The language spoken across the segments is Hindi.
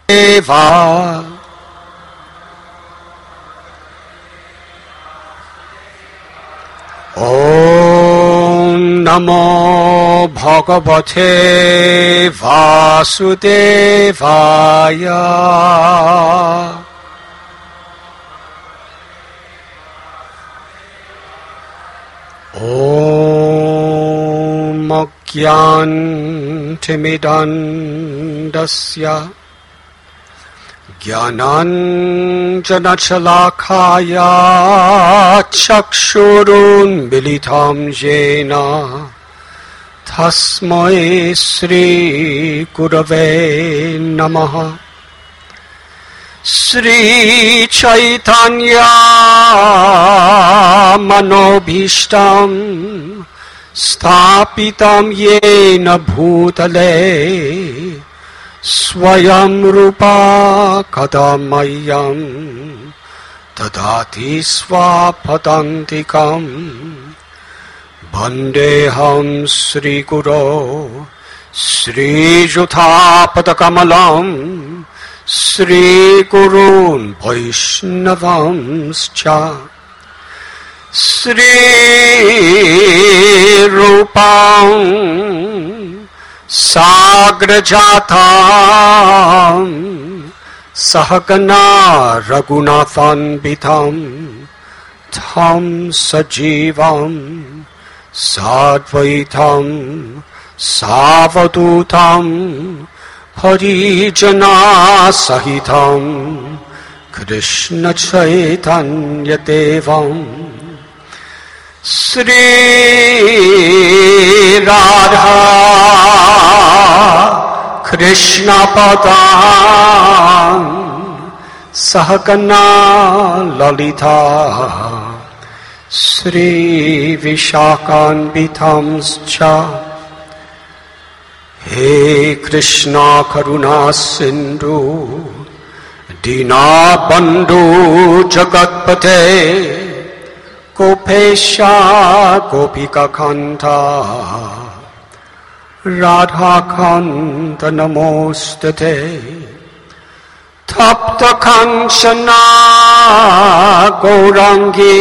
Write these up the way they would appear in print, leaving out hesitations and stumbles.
देवा ओम नमो भगवते वासुदेवाय ओम अज्ञानतिमिरन्धस्य ज्ञानाञ्जनशलाकाय चक्षुरुन्मीलितं येन तस्मै श्रीगुरवे नमः। श्रीचैतन्य मनोभीष्टं स्थापितं येन भूतले स्वयं रूपा कदा मह्यं ददाति स्वापदान्तिकम्। वन्देऽहं श्रीगुरो श्रीयुतापदकमलं श्रीगुरून् वैष्णवांश्च। श्रीरूपां साग्रजातां सहगना रघुनाथान्वितं तं सजीवं साद्वैतं सावधूतं हरिजनासहितं कृष्णचैतन्यदेवं श्री राधा कृष्णपदां सहगना ललिता श्रीविशाखान्वितांश्च। हे कृष्णा करुणा सिन्धु दीनबन्धु जगत्पते गोपेशा गोपिकान्त राधाकान्त नमोस्तुते। तप्त कांचना गौरांगी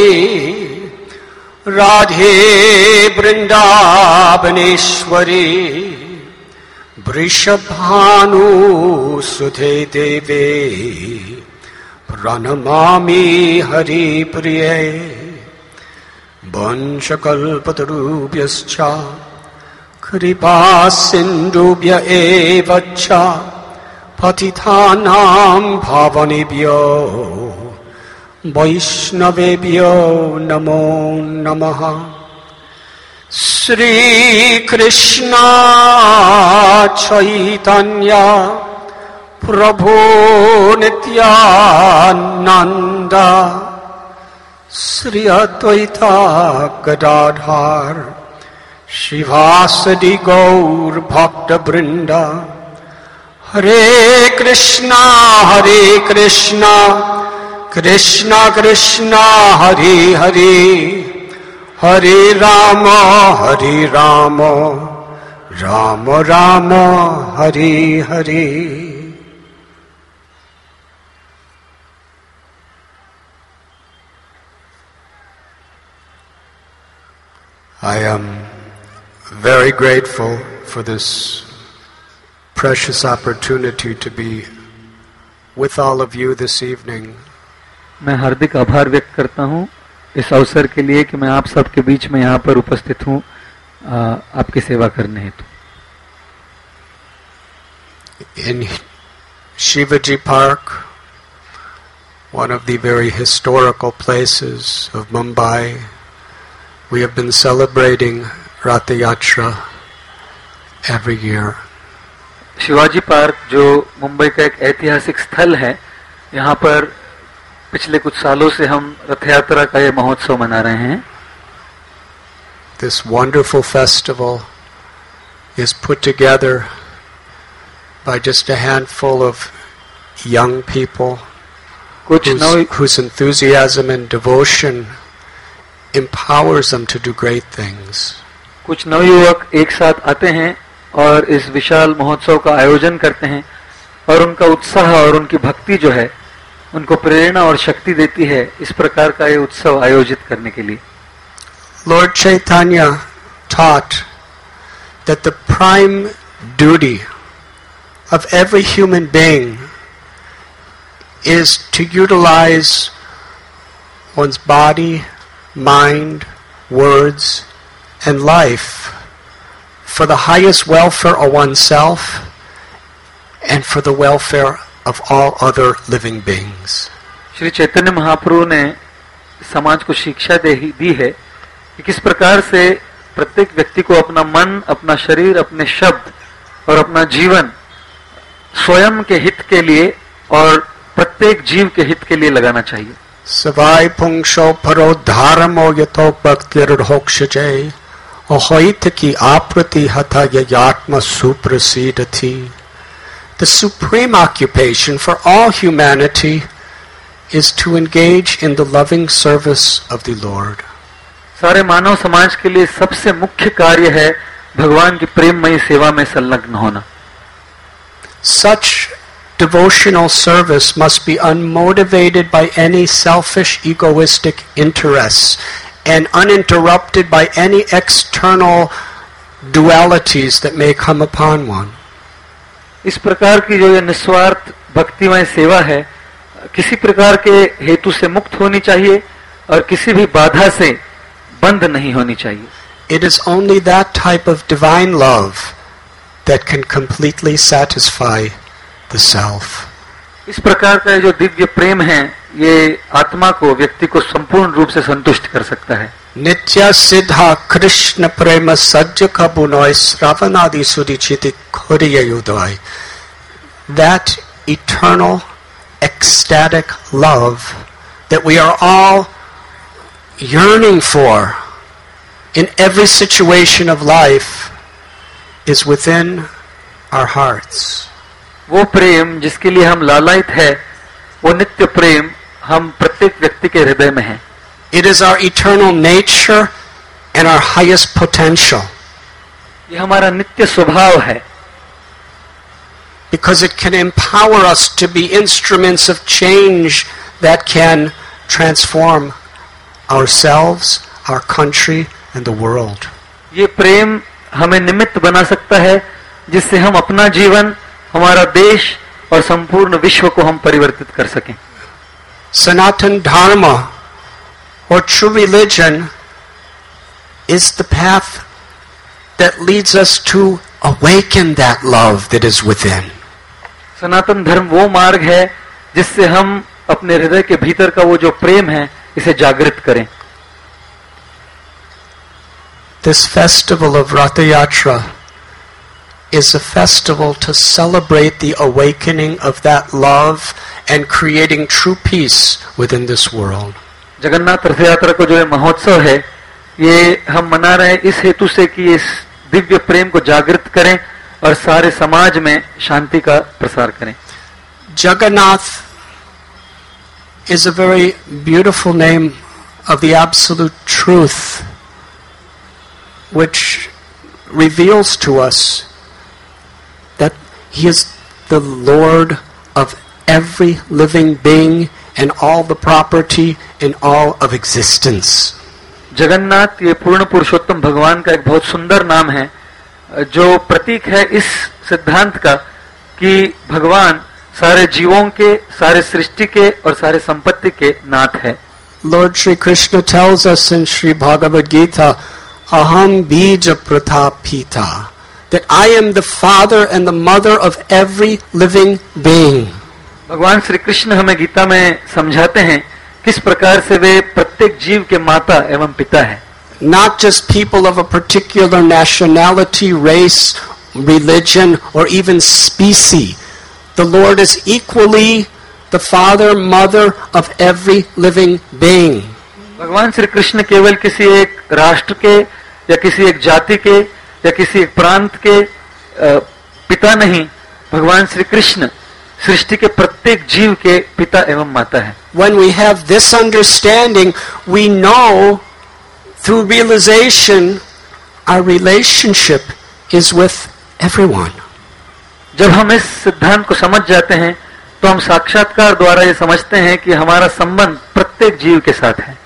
राधे वृंदावनेश्वरी वृषभानुसुते देवे प्रणमामि हरिप्रिये। वंशकल्पतरुभ्यश्च कृपा सिन्धुभ्य एव च पतितानां पावनेभ्यो वैष्णवेभ्यो नमो नमः। श्री कृष्ण चैतन्य प्रभु नित्यानंद श्री अद्वैता गदाधर शिवासदि गौर भक्त वृंद। हरे Krishna Krishna Krishna Hare Hare Hare Ram Ram Ram Hare Hare. I am very grateful for this precious opportunity to be with all of you this evening. मैं हार्दिक आभार व्यक्त करता हूँ इस अवसर के लिए कि मैं आप सबके बीच में यहाँ पर उपस्थित हूँ आपकी सेवा करने हेतु। In Shivaji Park, one of the very historical places of Mumbai, we have been celebrating Rath Yatra every year. Shivaji Park जो मुंबई का एक ऐतिहासिक स्थल है, यहाँ पर पिछले कुछ सालों से हम रथ यात्रा का ये महोत्सव मना रहे हैं। This wonderful festival is put together by just a handful of young people whose enthusiasm and devotion empowers them to do great things. कुछ नवयुवक एक साथ आते हैं और इस विशाल महोत्सव का आयोजन करते हैं और उनका उत्साह और उनकी भक्ति जो है उनको प्रेरणा और शक्ति देती है इस प्रकार का ये उत्सव आयोजित करने के लिए। Lord Chaitanya taught that the prime duty of every human being is to utilize one's body, mind, words, and life for the highest welfare of oneself and for the welfare of all other living beings. Shri Chaitanya Mahaprabhu ने समाज को शिक्षा दी है कि किस प्रकार से प्रत्येक व्यक्ति को अपना मन, अपना शरीर, अपने शब्द और अपना जीवन स्वयं के हित के लिए और प्रत्येक जीव के हित के लिए लगाना चाहिए। Savai pungsho paro dharmo yato bhaktirhokshaje ahoitaki aprati hatha yatma suprasidati. The supreme occupation for all humanity is to engage in the loving service of the Lord. सारे मानव समाज के लिए सबसे मुख्य कार्य है भगवान की प्रेममयी सेवा में संलग्न होना। Such devotional service must be unmotivated by any selfish, egoistic interests and uninterrupted by any external dualities that may come upon one. इस प्रकार की जो ये निस्वार्थ भक्तिमय सेवा है किसी प्रकार के हेतु से मुक्त होनी चाहिए और किसी भी बाधा से बंद नहीं होनी चाहिए। It is only that type of divine love that can completely satisfy the self. इस प्रकार का जो दिव्य प्रेम है ये आत्मा को, व्यक्ति को संपूर्ण रूप से संतुष्ट कर सकता है। Nitya siddha Krishna prema sajja kabunoi sravanadi sudiciti kodiyayudoi. That eternal, ecstatic love that we are all yearning for in every situation of life is within our hearts. वो प्रेम जिसके लिए हम लालायित है, वो नित्य प्रेम हम प्रत्येक व्यक्ति के हृदय में है। It is our eternal nature and our highest potential. ये हमारा नित्य स्वभाव है। Because it can empower us to be instruments of change that can transform ourselves, our country, and the world. ये प्रेम हमें निमित्त बना सकता है जिससे हम अपना जीवन, हमारा देश और संपूर्ण विश्व को हम परिवर्तित कर सकें। Sanatan Dharma or true religion is the path that leads us to awaken that love that is within. सनातन धर्म वो मार्ग है जिससे हम अपने हृदय के भीतर का वो जो प्रेम है इसे जागृत करें। This festival of Ratha Yatra is a festival to celebrate the awakening of that love and creating true peace within this world. Jagannath रथ यात्रा को जो ये महोत्सव है ये हम मना रहे हैं इस हेतु से कि इस दिव्य प्रेम को जागृत करें और सारे समाज में शांति का प्रसार करें। Jagannath is a very beautiful name of the absolute truth which reveals to us that He is the Lord of every living being and all the property in all of existence. Jagannath ये पूर्ण पुरुषोत्तम भगवान का एक बहुत सुंदर नाम है जो प्रतीक है इस सिद्धांत का कि भगवान सारे जीवों के, सारे सृष्टि के और सारे संपत्ति के नाथ है। Lord Shri Krishna tells us in Sri Bhagavad Gita, Aham bija prathapita, that I am the father and the mother of every living being. भगवान श्री कृष्ण हमें गीता में समझाते हैं किस प्रकार से वे प्रत्येक जीव के माता एवं पिता है। Not just people of a particular nationality, race, religion, or even species. The Lord is equally the father, mother of every living being. भगवान श्री कृष्ण केवल किसी एक राष्ट्र के या किसी एक जाति के या किसी एक प्रांत के पिता नहीं, भगवान श्री कृष्ण सृष्टि के प्रत्येक जीव के पिता एवं माता है। When we have this understanding, we know through realization our relationship is with everyone. जब हम इस सिद्धांत को समझ जाते हैं तो हम साक्षात्कार द्वारा ये समझते हैं कि हमारा संबंध प्रत्येक जीव के साथ है.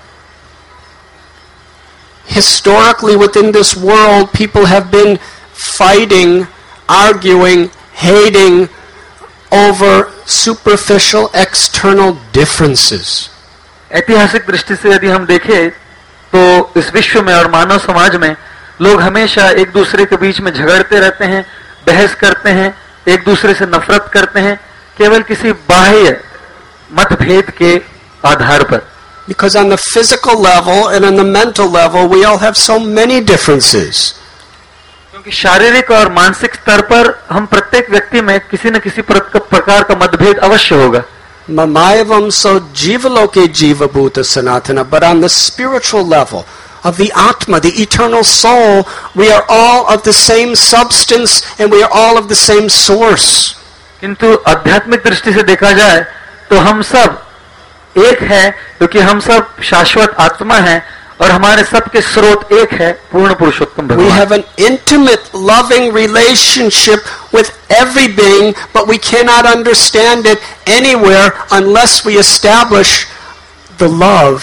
Historically, within this world, people have been fighting, arguing, hating over superficial external differences. ऐतिहासिक दृष्टि से यदि हम देखें तो इस विश्व में और मानव समाज में लोग हमेशा एक दूसरे के बीच में झगड़ते रहते हैं, बहस करते हैं, एक दूसरे से नफरत करते हैं केवल किसी बाह्य मतभेद के आधार पर. Because on the physical level and on the mental level, we all have so many differences. क्योंकि शारीरिक और मानसिक स्तर पर हम प्रत्येक व्यक्ति में किसी न किसी प्रकार का मतभेद अवश्य होगा. Mamayavam so jivaloke jiva bhuta sanatana, but on the spiritual level of the Atma, the eternal soul, we are all of the same substance and we are all of the same source. किंतु आध्यात्मिक दृष्टि से देखा जाए तो हम सब एक है, क्योंकि हम सब शाश्वत आत्मा हैं और हमारे सब के स्रोत एक है, पूर्ण पुरुषोत्तम भगवान. We have an intimate, loving relationship with every being, but we cannot understand it anywhere unless we establish the love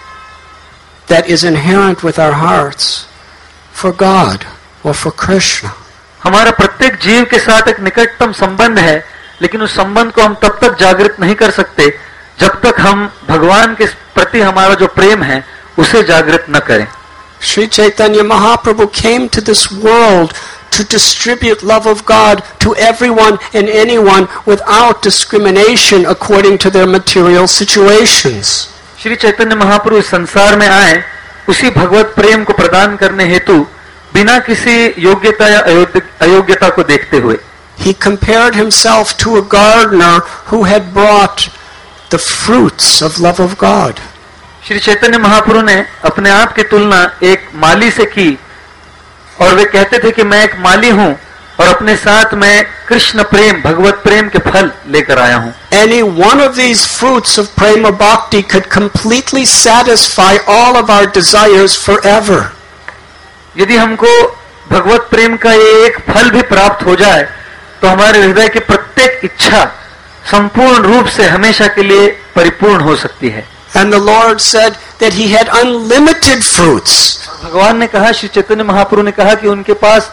that is inherent with our hearts for God or for Krishna. हमारा प्रत्येक जीव के साथ एक निकटतम संबंध है, लेकिन उस संबंध को हम तब तक जागृत नहीं कर सकते जब तक हम भगवान के प्रति हमारा जो प्रेम है उसे जागृत न करें. Sri Chaitanya Mahaprabhu came to this world to distribute love of God to everyone and anyone without discrimination according to their material situations. Shri Chaitanya Mahaprabhu इस संसार में आए उसी भगवत प्रेम को प्रदान करने हेतु बिना किसी योग्यता या अयोग्यता को देखते हुए. He compared himself to a gardener who had brought the fruits of love of God. Shri Chaitanya Mahaprabhu ने अपने आप की तुलना एक माली से की और वे कहते थे कि मैं एक माली हूं और अपने साथ मैं कृष्ण प्रेम, भगवत प्रेम के फल लेकर आया हूं. Any one of these fruits of prema bhakti could completely satisfy all of our desires forever. यदि हमको भगवत प्रेम का ये एक फल भी प्राप्त हो जाए तो हमारे हृदय की प्रत्येक इच्छा संपूर्ण रूप से हमेशा के लिए परिपूर्ण हो सकती है. And the Lord said that he had unlimited fruits. भगवान ने कहा, श्री चैतन्य महाप्रभु ने कहा कि उनके पास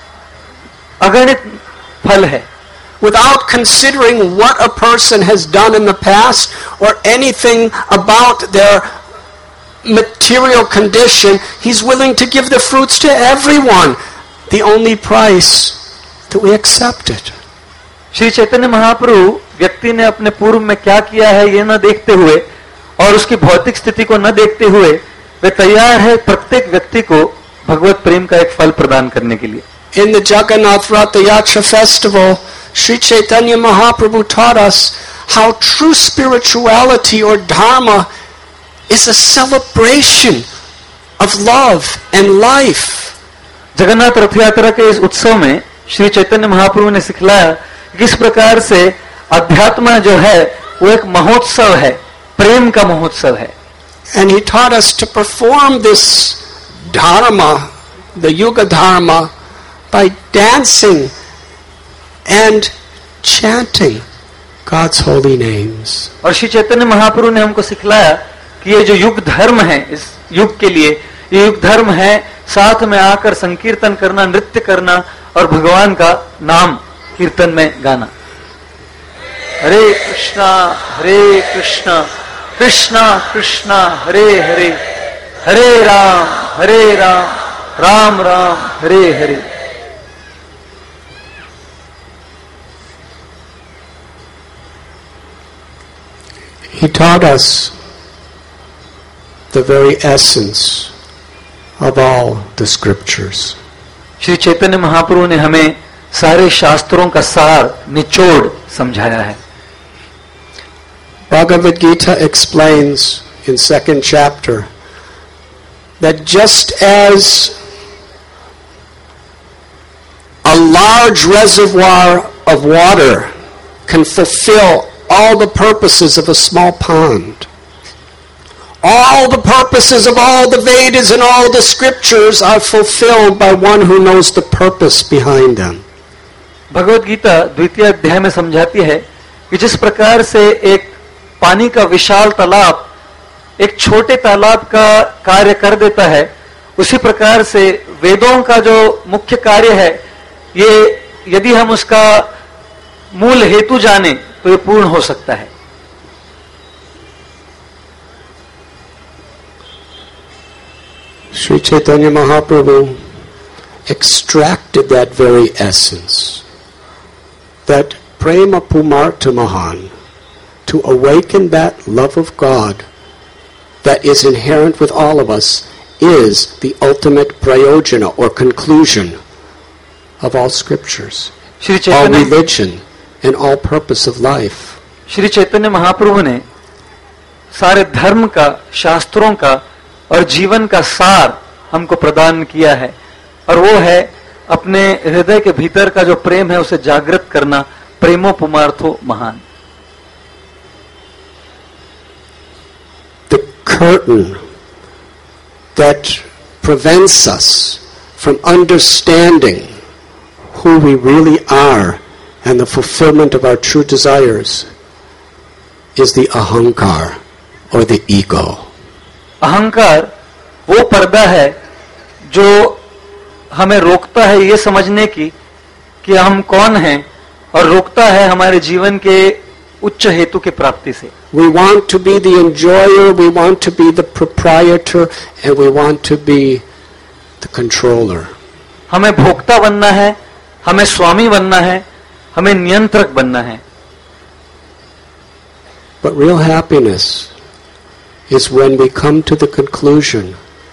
अगणित फल है. Without considering what a person has done in the past or anything about their material condition, he's willing to give the fruits to everyone. The only price that we accept it. Shri Chaitanya Mahaprabhu व्यक्ति ने अपने पूर्व में क्या किया है ये न देखते हुए और उसकी भौतिक स्थिति को न देखते हुए वे तैयार है प्रत्येक व्यक्ति को भगवत प्रेम का एक फल प्रदान करने के लिए. In the Jagannath Ratha Yatra festival, Sri Chaitanya Mahaprabhu taught us how true spirituality or dharma is a celebration of love and life. Jagannath रथ यात्रा के इस उत्सव में श्री चैतन्य महाप्रभु ने सिखलाया किस प्रकार से अध्यात्म जो है वो एक महोत्सव है, प्रेम का महोत्सव है. And he taught us to perform this dharma, the yuga dharma, by dancing and chanting God's holy names. और श्री चैतन्य महाप्रभु ने हमको सिखलाया कि ये जो युग धर्म है, इस युग के लिए ये युग धर्म है साथ में आकर संकीर्तन करना, नृत्य करना और भगवान का नाम कीर्तन में गाना. हरे कृष्णा कृष्णा कृष्णा हरे हरे, हरे Ram Ram Ram Hare Hare. He taught us the very essence of all the scriptures. Shri Chaitanya Mahaprabhu ने हमें सारे शास्त्रों का सार निचोड़ समझाया है. Bhagavad Gita explains in 2nd chapter that just as a large reservoir of water can fulfill all the purposes of a small pond, all the purposes of all the Vedas and all the scriptures are fulfilled by one who knows the purpose behind them. Bhagavad Gita द्वितीय अध्याय में समझाती है कि जिस प्रकार से एक पानी का विशाल तालाब एक छोटे तालाब का कार्य कर देता है, उसी प्रकार से वेदों का जो मुख्य कार्य है, ये यदि हम उसका मूल हेतु जाने तो ये पूर्ण हो सकता है। Sri Chaitanya Mahaprabhu extracted that very essence, that prema pumarta mahan, to awaken that love of God that is inherent with all of us, is the ultimate prayojana or conclusion of all scriptures, all religion, and all purpose of life. Shri Chaitanya Mahaprabhu ने सारे धर्म का, शास्त्रों का और जीवन का सार हमको प्रदान किया है, और वो है अपने हृदय के भीतर का जो प्रेम है उसे जागृत करना, प्रेमो पुमार्थो महान। The curtain that prevents us from understanding who we really are and the fulfillment of our true desires is the ahankar or the ego. अहंकार वो पर्दा है जो हमें रोकता है ये समझने की कि हम कौन हैं, और रोकता है हमारे जीवन के उच्च हेतु की प्राप्ति से। We want to be the enjoyer, we want to be the proprietor, and we want to be the controller. हमें भोक्ता बनना है, हमें स्वामी बनना है, हमें नियंत्रक बनना है। But real happiness is when we come to the conclusion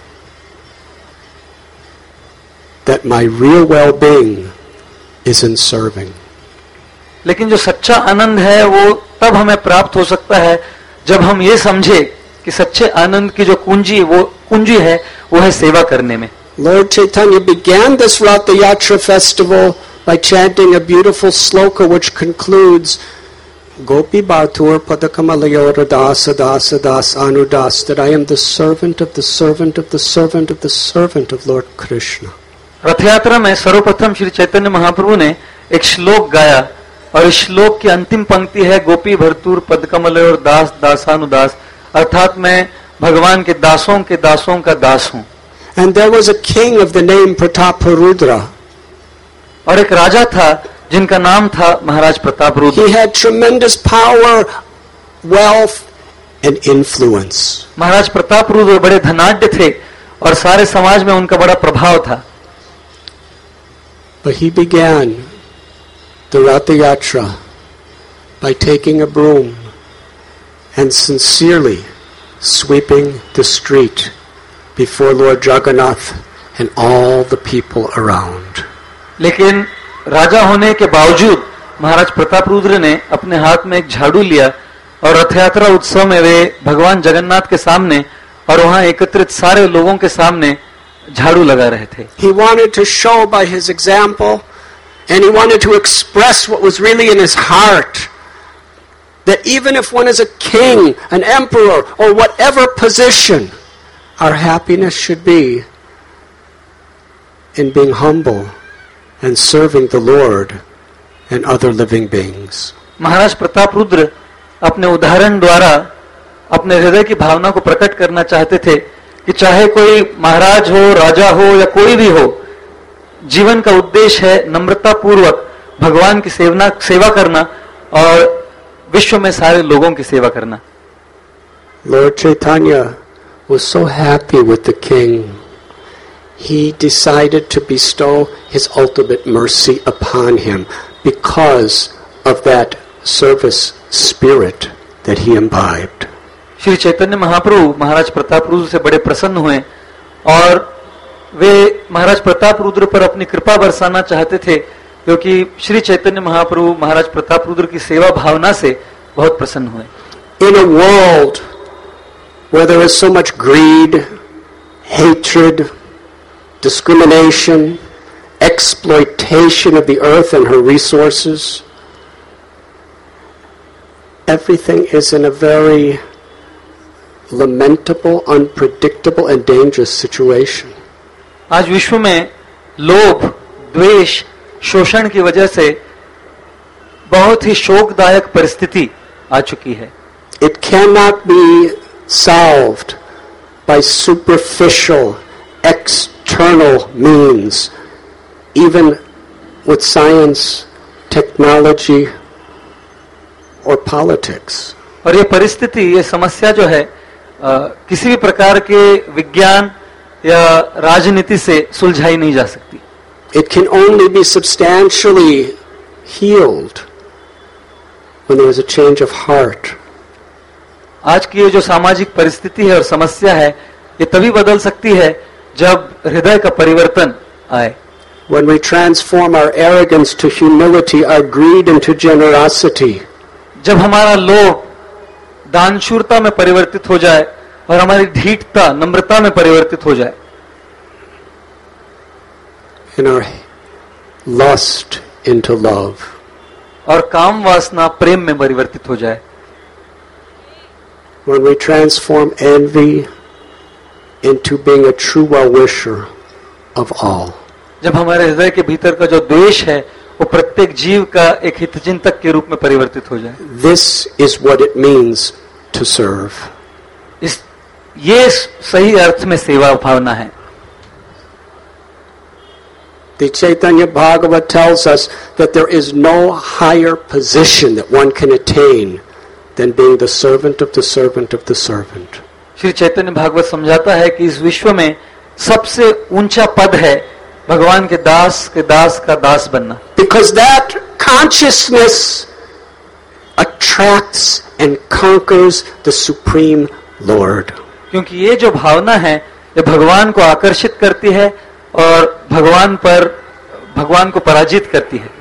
that my real well-being is in serving. लेकिन जो सच्चा आनंद है वो तब हमें प्राप्त हो सकता है जब हम ये समझे कि सच्चे आनंद की जो कुंजी है वो है सेवा करने में। Lord Chaitanya began this Ratha Yatra festival by chanting a beautiful sloka which concludes Gopi Bhatur Padakamalayora Dasa Dasa Das Anudas, that I am the servant of the servant of the servant of the servant of Lord Krishna. रथ यात्रा में सर्वप्रथम श्री चैतन्य महाप्रभु ने एक श्लोक गाया, और इस श्लोक की अंतिम पंक्ति है गोपी भरतूर पदकमल और दास दासानुदास, अर्थात मैं भगवान के दासों का दास हूं। And there was a king of the name Prataparudra. और एक राजा था जिनका नाम था महाराज Prataparudra. He had tremendous power, wealth and influence. महाराज प्रतापरुद्र बड़े धनाढ्य थे और सारे समाज में उनका बड़ा प्रभाव था। But he began the Ratha Yatra by taking a broom and sincerely sweeping the street before Lord Jagannath and all the people around. लेकिन राजा होने के बावजूद महाराज प्रतापरुद्र ने अपने हाथ में एक झाड़ू लिया और रथ यात्रा उत्सव में वे भगवान जगन्नाथ के सामने और वहां एकत्रित सारे लोगों के सामने झाड़ू लगा रहे थे। He wanted to show by his example, and he wanted to express what was really in his heart, that even if one is a king, an emperor, or whatever position, our happiness should be in being humble and serving the Lord and other living beings. महाराज प्रतापरुद्र अपने उदाहरण द्वारा अपने हृदय की भावना को प्रकट करना चाहते थे कि चाहे कोई महाराज हो, राजा हो या कोई भी हो, जीवन का उद्देश्य है नम्रता पूर्वक भगवान की सेवा करना और विश्व में सारे लोगों की सेवा करना। Lord Chaitanya was so happy with the king. He decided to bestow his ultimate mercy upon him because of that service spirit that he imbibed. Shri Chaitanya Mahaprabhu महाराज प्रतापरुद्र से बड़े प्रसन्न हुए और वे महाराज प्रतापरुद्र पर अपनी कृपा बरसाना चाहते थे, क्योंकि श्री चैतन्य महाप्रभु महाराज प्रतापरुद्र की सेवा भावना से बहुत प्रसन्न हुए। In a world where there is so much greed, hatred, discrimination, exploitation of the earth and her resources, everything is in a very lamentable, unpredictable and dangerous situation. आज विश्व में लोभ, द्वेष, शोषण की वजह से बहुत ही शोकदायक परिस्थिति आ चुकी है। It cannot be solved by superficial, external means, even with science, technology, or politics. और ये परिस्थिति, ये समस्या जो है किसी भी प्रकार के विज्ञान या राजनीति से सुलझाई नहीं जा सकती। It can only be substantially healed when there is a change of heart. आज की ये जो सामाजिक परिस्थिति है और समस्या है, ये तभी बदल सकती है जब हृदय का परिवर्तन आए। When we transform our arrogance to humility, our greed into generosity. जब हमारा लोभ दानशूरता में परिवर्तित हो जाए और हमारी ढीठता नम्रता में परिवर्तित हो जाए। And our lust into love. और काम वासना प्रेम में परिवर्तित हो जाए। When we transform envy into being a true well-wisher of all. जब हमारे हृदय के भीतर का जो द्वेष है वो प्रत्येक जीव का एक हितचिंतक के रूप में परिवर्तित हो जाए। This is what it means to serve. ये सही अर्थ में सेवा भावना है। The Chaitanya Bhagavata tells us that there is no higher position that one can attain than being the servant of the servant of the servant. Shri Chaitanya Bhagavat समझाता है कि इस विश्व में सबसे ऊंचा पद है भगवान के दास का दास बनना। Because that consciousness attracts and conquers the Supreme Lord. क्योंकि ये जो भावना है ये भगवान को आकर्षित करती है और भगवान को पराजित करती है।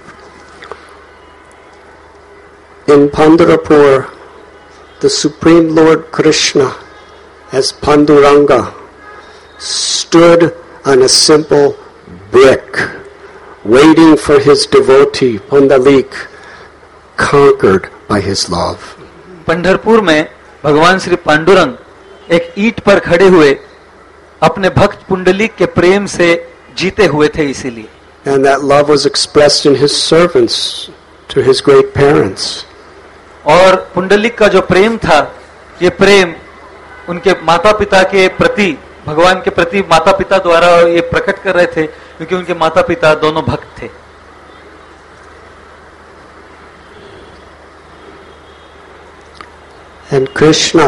In Pandharpur, the Supreme Lord Krishna, as Panduranga, stood on a simple brick, waiting for his devotee, Pundalik, conquered by his love. Pandharpur में भगवान श्री पांडुरंग एक ईंट पर खड़े हुए अपने भक्त पुंडलिक के प्रेम से जीते हुए थे, इसीलिए। And that love was expressed in his servants to his great parents. और पुंडलिक का जो प्रेम था, ये प्रेम उनके माता पिता के प्रति, भगवान के प्रति माता पिता द्वारा ये प्रकट कर रहे थे, क्योंकि उनके माता पिता दोनों भक्त थे। And Krishna,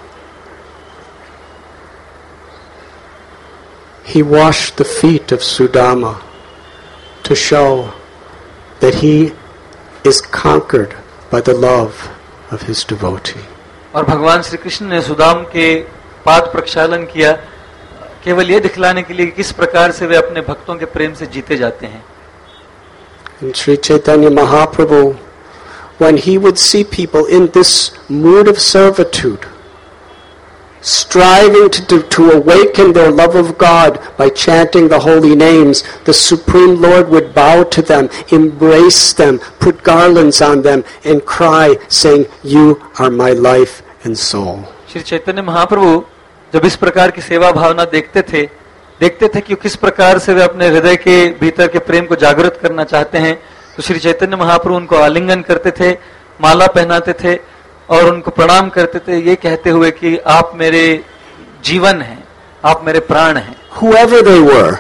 he washed the feet of Sudama to show that he is conquered by the love of his devotee. और भगवान श्री कृष्ण ने सुदाम के पाद प्रक्षालन किया केवल ये दिखलाने के लिए कि किस प्रकार से वे अपने भक्तों के प्रेम से जीते जाते हैं। And Sri Chaitanya Mahaprabhu, when he would see people in this mood of servitude, striving to awaken their love of God by chanting the holy names, the Supreme Lord would bow to them, embrace them, put garlands on them, and cry, saying, "You are my life and soul." Shri Chaitanya Mahaprabhu जब इस प्रकार की सेवा भावना देखते थे कि किस प्रकार से वे अपने हृदय के भीतर के प्रेम को जागृत करना चाहते हैं, तो श्री चैतन्य महाप्रभु उनको आलिंगन करते थे, माला पहनाते थे और उनको प्रणाम करते थे, ये कहते हुए कि आप मेरे जीवन हैं, आप मेरे प्राण हैं। Whoever they were,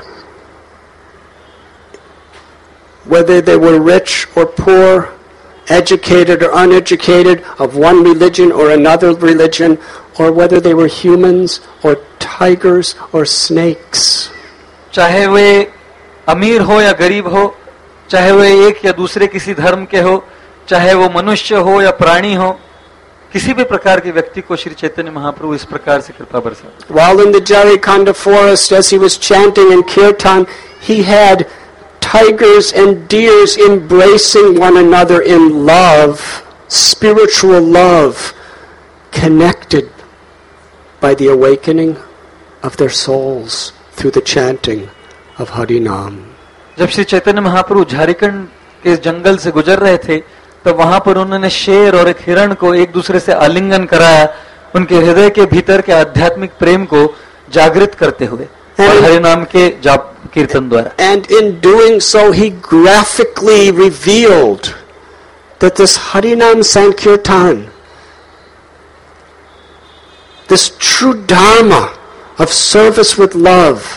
whether they were rich or poor, educated or uneducated, of one religion or another religion, or whether they were humans or tigers or snakes. चाहे वे अमीर हो या गरीब हो, चाहे वे एक या दूसरे किसी धर्म के हो, चाहे वो मनुष्य हो या प्राणी हो, किसी भी प्रकार के व्यक्ति को श्री चैतन्य महाप्रभु इस प्रकार से कृपा बरसाते। While in the Jarikanda forest, as he was chanting in kirtan, he had tigers and deers embracing one another in love, spiritual love, connected by the awakening of their souls through the chanting of Harinam. जब श्री चैतन्य महाप्रभु झारखंड के जंगल से गुजर रहे थे, तब वहां पर उन्होंने शेर और एक हिरण को एक दूसरे से आलिंगन कराया, उनके हृदय के भीतर के आध्यात्मिक प्रेम को जागृत करते हुए। और हरि नाम के जाप कीर्तन द्वारा। And in doing so, he graphically revealed that this Harinam Sankirtan, this true dharma of service with love,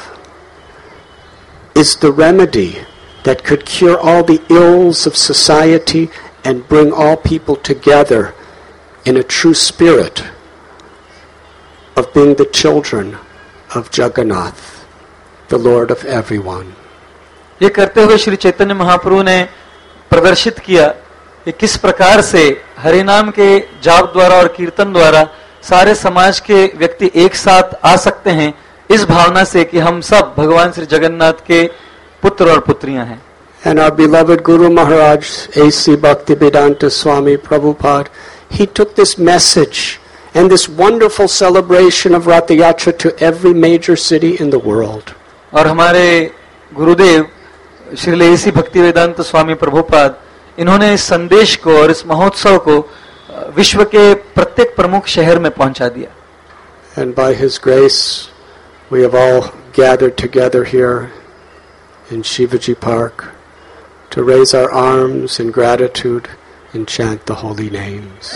is the remedy that could cure all the ills of society and bring all people together in a true spirit of being the children of Jagannath, the Lord of everyone. ये करते हुए श्री चैतन्य महाप्रभु ने प्रदर्शित किया कि किस प्रकार से हरिनाम के जाप द्वारा और कीर्तन द्वारा सारे समाज के व्यक्ति एक साथ आ सकते हैं, इस भावना से कि हम सब भगवान श्री जगन्नाथ के पुत्र और पुत्रियां हैं। And our beloved Guru Maharaj, A.C. Bhaktivedanta Swami Prabhupada, he took this message and this wonderful celebration of Ratha Yatra to every major city in the world. और हमारे गुरुदेव श्री A.C. भक्तिवेदांत स्वामी प्रभुपाद, इन्होंने इस संदेश को और इस महोत्सव को विश्व के प्रत्येक प्रमुख शहर में पहुंचा दिया। And by his grace, we have all gathered together here in Shivaji Park to raise our arms in gratitude and chant the holy names.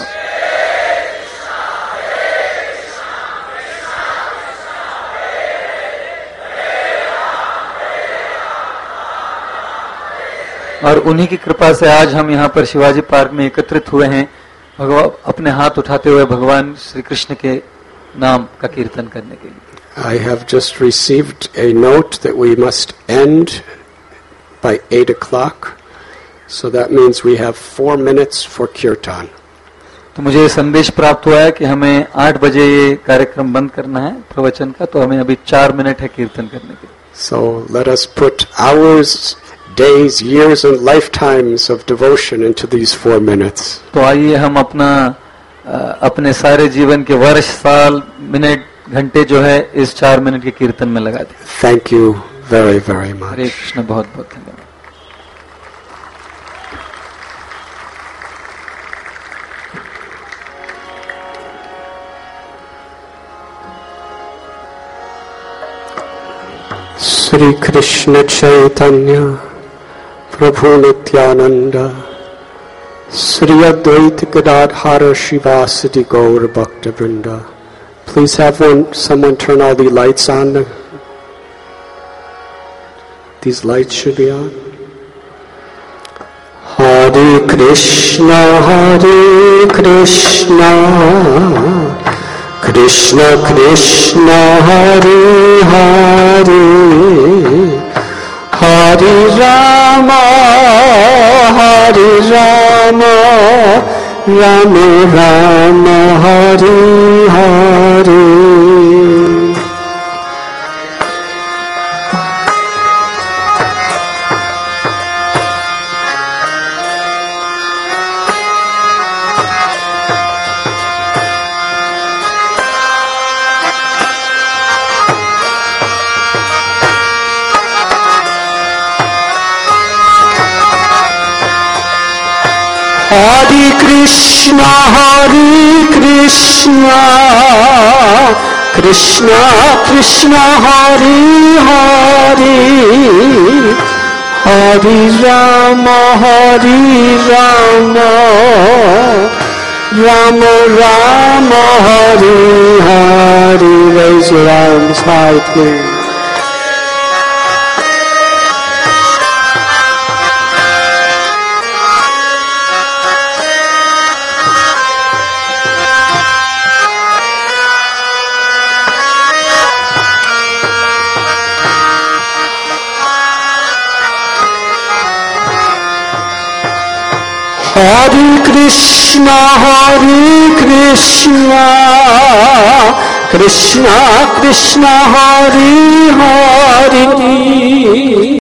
और उन्हीं की कृपा से आज हम यहाँ पर शिवाजी पार्क में एकत्रित हुए हैं, भगवान अपने हाथ उठाते हुए भगवान श्री कृष्ण के नाम का कीर्तन करने के लिए। I have just received a note that we must end by 8 o'clock, so that means we have 4 minutes for kirtan. तो मुझे संदेश प्राप्त हुआ है कि हमें 8 बजे ये कार्यक्रम बंद करना है प्रवचन का, तो हमें अभी 4 मिनट है कीर्तन करने के लिए। So let us put hours, days, years and lifetimes of devotion into these 4 minutes. तो आइए हम अपने सारे जीवन के वर्ष, साल, मिनट, घंटे जो है इस 4 मिनट के कीर्तन में लगा दें। Thank you very, very much. हरे कृष्ण, बहुत बहुत धन्यवाद। Sri Krishna Chaitanya Prabhu Nityananda Sri Advaita Gadadhara Shivasati Gaur Bhakta Vrinda. Please have someone turn all the lights on. These lights should be on. Hare Krishna, Krishna Krishna, Hare Hare, Hare Rama, Rama Rama, Hare Hare. Hare Krishna, Krishna Krishna, Hare Hare, Hare Rama, Rama Rama, Hare Hare. Raise your arms high, please. Hare Krishna, Krishna Krishna, Hare Hare.